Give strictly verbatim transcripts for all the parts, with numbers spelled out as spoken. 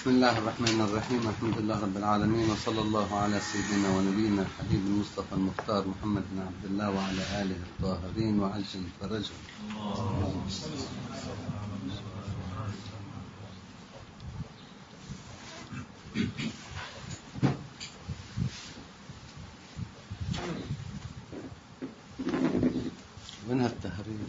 بسم الله الرحمن الرحيم. الحمد لله رب العالمين، وصلى الله على سيدنا ونبينا الحبيب المصطفى المختار محمد بن عبد الله وعلى آله الطاهرين وعجل فرجهم. منها التهريب.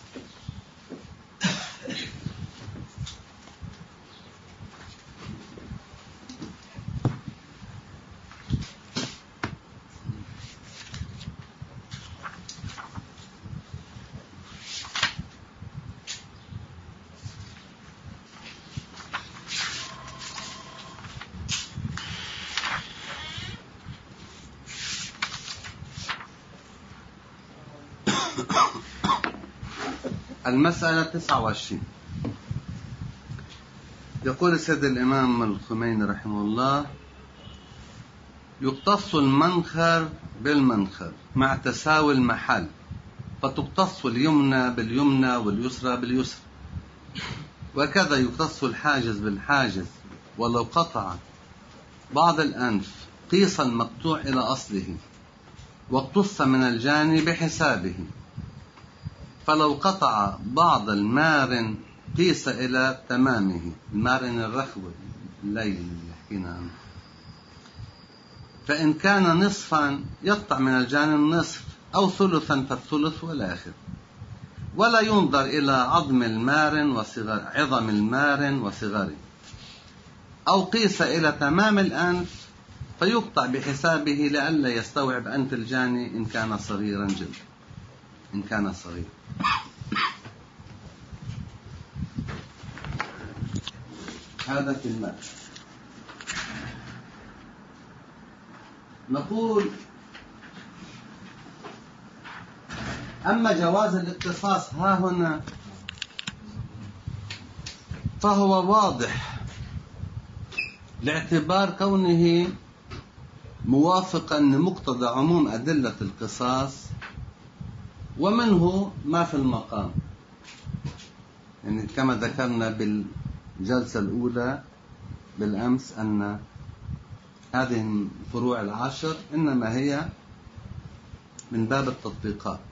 المسألة تسعة وعشرين. يقول السيد الإمام الخميني رحمه الله: يقتص المنخر بالمنخر مع تساوي المحل، فتقتص اليمنى باليمنى واليسرى باليسرى، وكذا يقتص الحاجز بالحاجز، ولو قطع بعض الأنف قيس المقطوع إلى أصله واقتص من الجاني بحسابه، فلو قطع بعض المارن قيس إلى تمامه. المارن الرخو الليل اللي حكينا عنه. فإن كان نصفا يقطع من الجاني النصف، أو ثلثا فالثلث والآخر، ولا ينظر إلى عظم المارن وصغر عظم المارن وصغره، أو قيس إلى تمام الأنف فيقطع بحسابه لئلا يستوعب أنف الجاني إن كان صغيرا جدا. إن كان صغير. هذا في المال. نقول: أما جواز الاقتصاص ها هنا فهو واضح لاعتبار كونه موافقا لمقتضى عموم أدلة القصاص، ومنه ما في المقام. يعني كما ذكرنا بالجلسة الأولى بالأمس أن هذه الفروع العشر إنما هي من باب التطبيقات،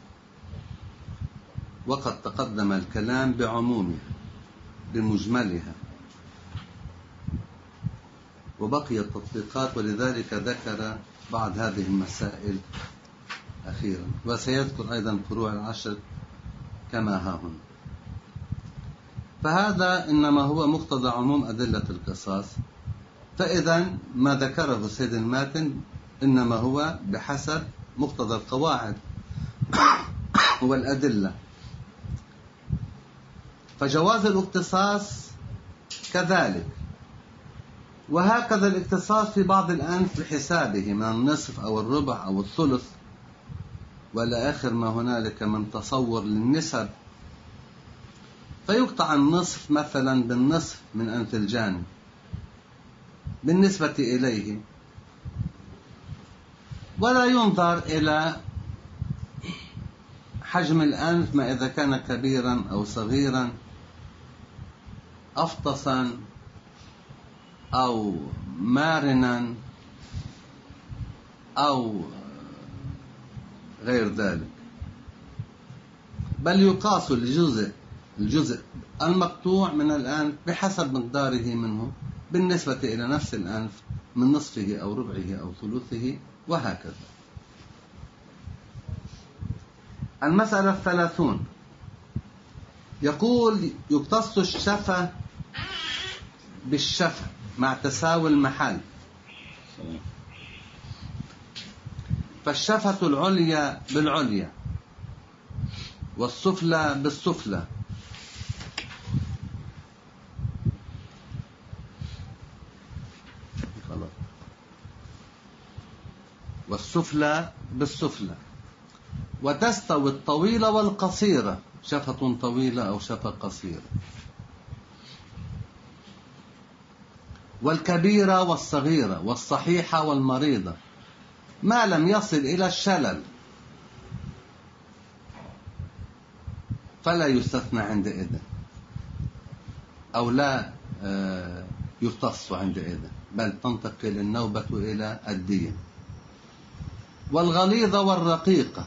وقد تقدم الكلام بعمومها بمجملها، وبقي التطبيقات، ولذلك ذكر بعض هذه المسائل أخيرا، وسيذكر أيضا فروع العشر كما ها هنا. فهذا إنما هو مقتضى عموم أدلة القصاص، فإذا ما ذكره سيد الماتن إنما هو بحسب مقتضى القواعد والأدلة. فجواز الاقتصاص كذلك، وهكذا الاقتصاص في بعض الأنف بحسابه من النصف أو الربع أو الثلث ولا آخر ما هنالك من تصور للنسب، فيقطع النصف مثلا بالنصف من أنف الجاني بالنسبة إليه، ولا ينظر إلى حجم الأنف ما إذا كان كبيرا أو صغيرا، أفطسا أو مارنا أو غير ذلك، بل يقاس الجزء الجزء المقطوع من الأنف بحسب مقداره منه بالنسبة إلى نفس الأنف من نصفه أو ربعه أو ثلثه، وهكذا. المسألة الثلاثون. يقول: يقتص الشفة بالشفة مع تساوي المحل، فالشفة العليا بالعليا والسفلى بالسفلى، والسفلى بالسفلى، وتستوي الطويلة والقصيرة، شفة طويلة أو شفة قصيرة، والكبيرة والصغيرة، والصحيحة والمريضة، ما لم يصل إلى الشلل، فلا يستثنى عندئذ، أو لا يقتص عندئذ، بل تنتقل النوبة إلى الدية. والغليظة والرقيقة،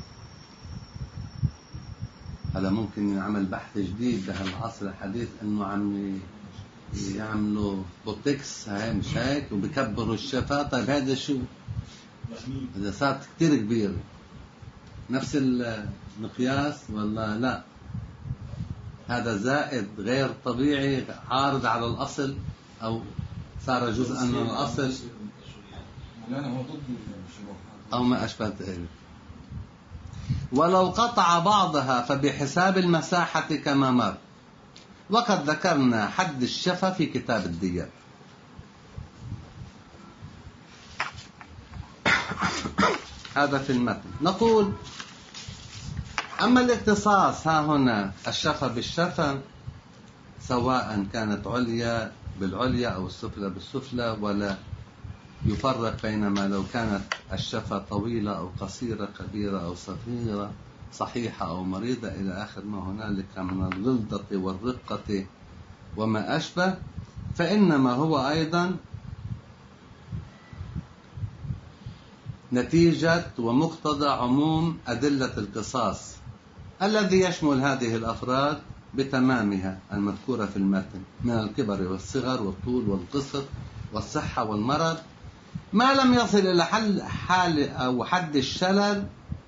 هلا ممكن يعمل بحث جديد بهالعصر الحديث انه عم يعملوا بوتكس، هاي مش هيك، وبكبروا الشفا. طيب هذا شو اذا صارت كتير كبيرة؟ نفس المقياس ولا لا؟ هذا زائد غير طبيعي عارض على الأصل، أو صار جزءا من الأصل، أو ما أشبه ذلك. ولو قطع بعضها فبحساب المساحة كما مر، وقد ذكرنا حد الشفا في كتاب الديات. هذا في المتن. نقول أما الاقتصاص ها هنا، الشفا بالشفا، سواء كانت عليا بالعليا أو السفلى بالسفلى، ولا يفرق بينما لو كانت الشفا طويلة أو قصيرة، كبيرة أو صغيرة، صحيحة أو مريضة، إلى آخر ما هنالك من الغلظة والرقة وما أشبه، فإنما هو أيضا نتيجة ومقتضى عموم أدلة القصاص الذي يشمل هذه الأفراد بتمامها المذكورة في المتن من الكبر والصغر والطول والقصر والصحة والمرض، ما لم يصل إلى حل حال أو حد الشلل،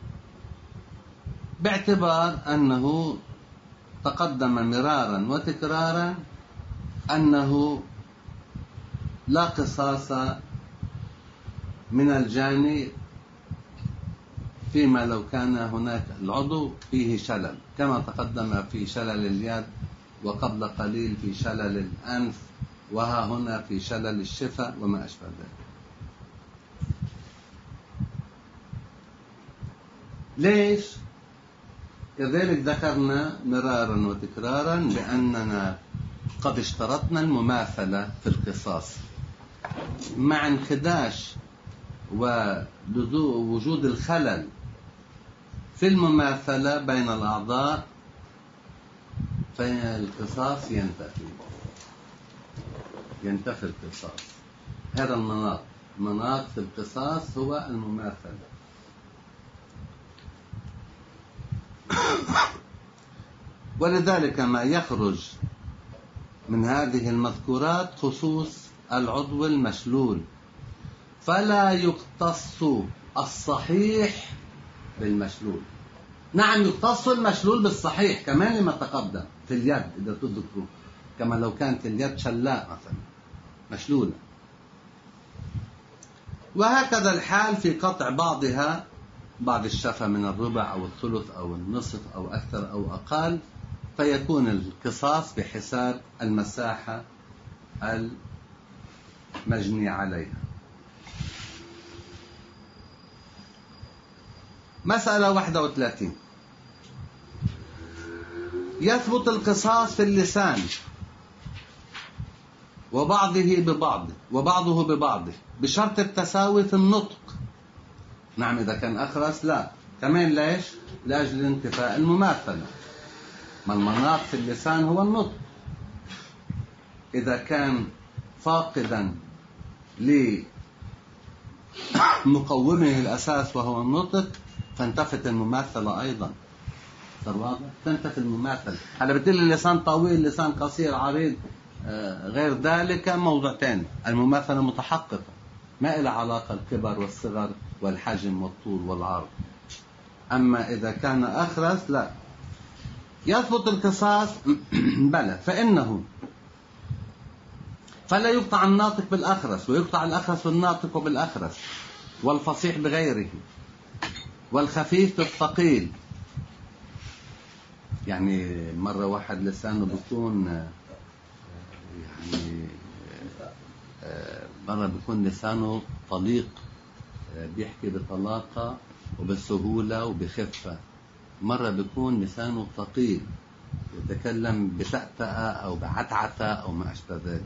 باعتبار أنه تقدم مرارا وتكرارا أنه لا قصاص من الجاني فيما لو كان هناك العضو فيه شلل، كما تقدم في شلل اليد، وقبل قليل في شلل الأنف، وها هنا في شلل الشفة وما أشبه ذلك. ليش؟ كذلك ذكرنا مرارا وتكرارا لأننا قد اشترطنا المماثلة في القصاص، مع انخداش ووجود الخلل في المماثلة بين الأعضاء، فالقصاص ينتفي ينتفي القصاص. هذا المناط مناط في القصاص هو المماثلة. ولذلك ما يخرج من هذه المذكورات خصوص العضو المشلول، فلا يقتص الصحيح بالمشلول. نعم يقتص المشلول بالصحيح كمان لما تقدم في اليد، إذا تذكروا، كما لو كانت اليد شلاء مثلا مشلولة. وهكذا الحال في قطع بعضها، بعض الشفة من الربع أو الثلث أو النصف أو أكثر أو أقل، فيكون القصاص بحساب المساحة المجني عليها. مسألة واحدة وثلاثين. يثبت القصاص في اللسان وبعضه ببعض وبعضه ببعضه بشرط التساوي في النطق. نعم إذا كان أخرس لا، كمان ليش؟ لأجل انتفاء المماثلة. ما المناط في اللسان هو النطق. إذا كان فاقدا لمقومه الأساس وهو النطق، فانتفت المماثلة أيضا. صار واضح؟ تنتفي المماثلة. هلا بتقول اللسان طويل، لسان قصير، عريض، غير ذلك موضوع تاني. المماثلة متحققة، ما إلى علاقة الكبر والصغر والحجم والطول والعرض. أما إذا كان أخرس لا. يثبت القصاص بلى، فإنه فلا يقطع الناطق بالأخرس، ويقطع الأخرس بالناطق وبالأخرس، والفصيح بغيره، والخفيف بالثقيل. يعني مرة واحد لسانه بيكون يعني مرة بيكون لسانه طليق، بيحكي بطلاقة وبسهولة وبخفة. مرة بيكون لسانه ثقيل، يتكلم بتأتأة أو بعتعتة أو ما أشبه ذلك.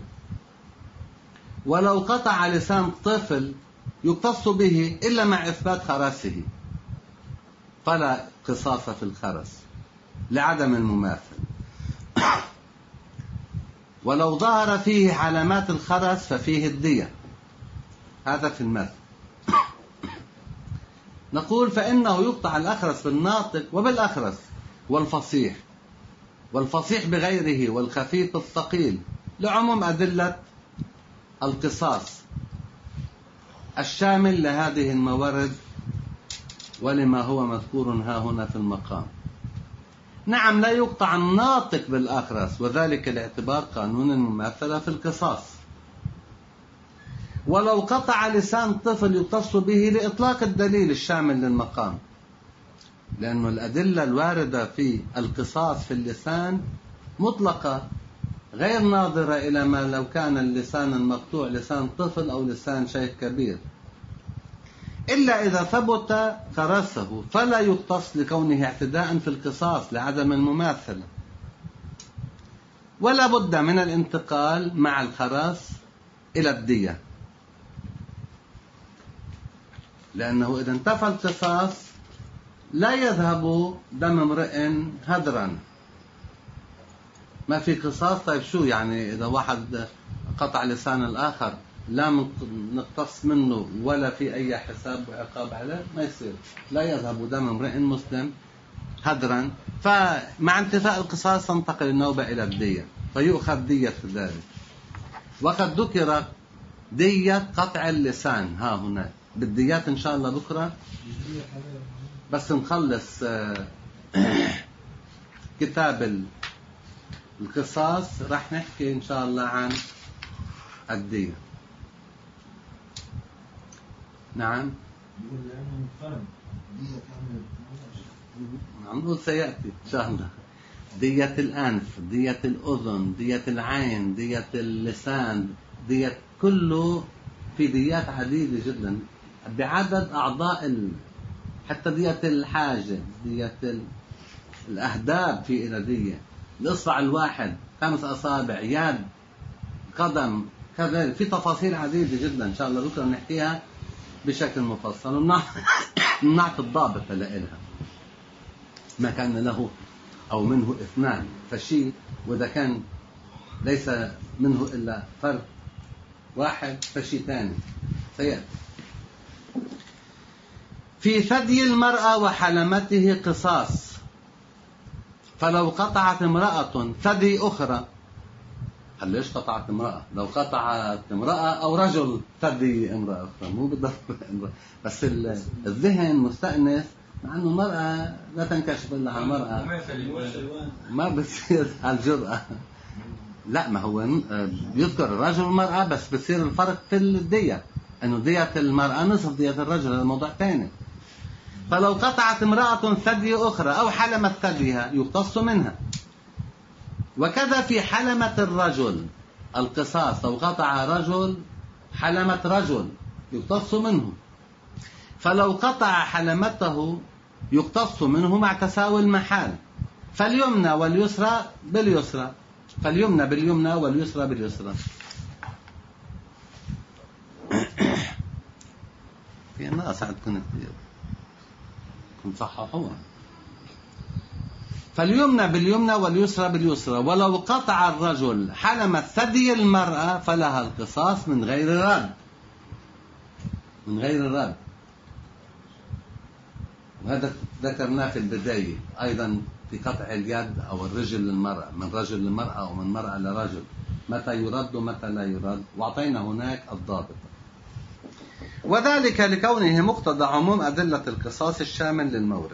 ولو قطع لسان طفل يقتص به إلا مع إثبات خرسه، فلا قصاص في الخرس لعدم المماثل. ولو ظهر فيه علامات الخرس ففيه الدية. هذا في المثل. نقول فإنه يقطع الأخرس بالناطق وبالأخرس والفصيح، والفصيح بغيره، والخفيف الثقيل، لعموم أدلة القصاص الشامل لهذه الموارد ولما هو مذكور ها هنا في المقام. نعم، لا يقطع الناطق بالأخرس، وذلك لاعتبار قانون المماثلة في القصاص. ولو قطع لسان طفل يقتص به لإطلاق الدليل الشامل للمقام، لأن الأدلة الواردة في القصاص في اللسان مطلقة غير ناظرة إلى ما لو كان اللسان المقطوع لسان طفل أو لسان شيخ كبير، إلا إذا ثبت خرسه فلا يقتص لكونه اعتداء في القصاص لعدم المماثلة. ولا بد من الانتقال مع الخرس إلى الدية، لأنه إذا انتفى القصاص لا يذهب دم امرئ هدرا. ما في قصاص، طيب شو يعني إذا واحد قطع لسان الآخر لا نقتص منه ولا في أي حساب وعقاب عليه؟ ما يصير. لا يذهب دم امرئ مسلم هدرا. فمع انتفاء القصاص تنتقل النوبة إلى الدية، فيؤخذ دية ذلك. وقد ذكر دية قطع اللسان ها هنا بالديات إن شاء الله بكرة، بس نخلص كتاب القصاص راح نحكي إن شاء الله عن الدية. نعم، نقول سيأتي إن شاء الله. دية الأنف، دية الأذن، دية العين، دية اللسان، دية كله في ديات عديدة جدا بعدد أعضاء ال... حتى دية الحاجة، دية ال... الأهداب في إلى دية، الإصبع الواحد، خمس أصابع، يد، قدم، كذلك في تفاصيل عديدة جدا إن شاء الله بكرة نحكيها بشكل مفصل، ونعطي الضابط لها. ما كان له أو منه اثنان فشيء، وإذا كان ليس منه إلا فرد واحد فشيء ثاني سيأتي. في ثدي المرأة وحلمته قصاص، فلو قطعت امرأة ثدي أخرى. هل ليش قطعت امرأة؟ لو قطعت امرأة أو رجل ثدي امرأة أخرى، مو بالضبط امرأة. بس الذهن مستأنس، مع أنه المرأة لا تنكشف إلا على المرأة، ما بتصير الجرأة. لا، ما هو بيذكر الرجل والمرأة، بس بصير الفرق في الدية، أنه دية المرأة نصف دية الرجل، هذا موضوع ثاني. فلو قطعت امرأة ثدي أخرى أو حلمت ثديها يقتص منها. وكذا في حلمة الرجل القصاص، لو قطع رجل حلمة رجل يقتص منه. فلو قطع حلمته يقتص منه مع تساوي المحال. فاليمنى واليسرى باليسرى، فاليمنى باليمنى واليسرى باليسرى. في ناس عندكم كثير كنت صححوها. فاليمنى باليمنى واليسرى باليسرى. ولو قطع الرجل حلمة ثدي المرأة فلها القصاص من غير رد، من غير رد. وهذا ذكرناه في البداية أيضا في قطع اليد أو الرجل للمرأة، من رجل للمرأة أو من مرأة لرجل، متى يرد ومتى لا يرد، وأعطينا هناك الضابط. وذلك لكونه مقتضى عموم أدلة القصاص الشامل للمورد.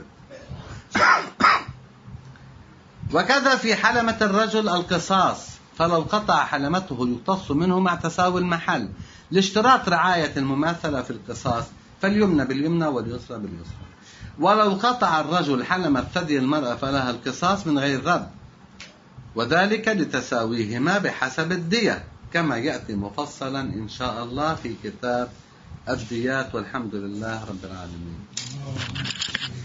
وكذا في حلمة الرجل القصاص، فلو قطع حلمته يقتص منه مع تساوي المحل، لاشتراط رعاية المماثلة في القصاص، فاليمنى باليمنى واليسرى باليسرى. ولو قطع الرجل حلمة ثدي المرأة فلها القصاص من غير رد، وذلك لتساويهما بحسب الدية، كما يأتي مفصلا إن شاء الله في كتاب الديات. والحمد لله رب العالمين.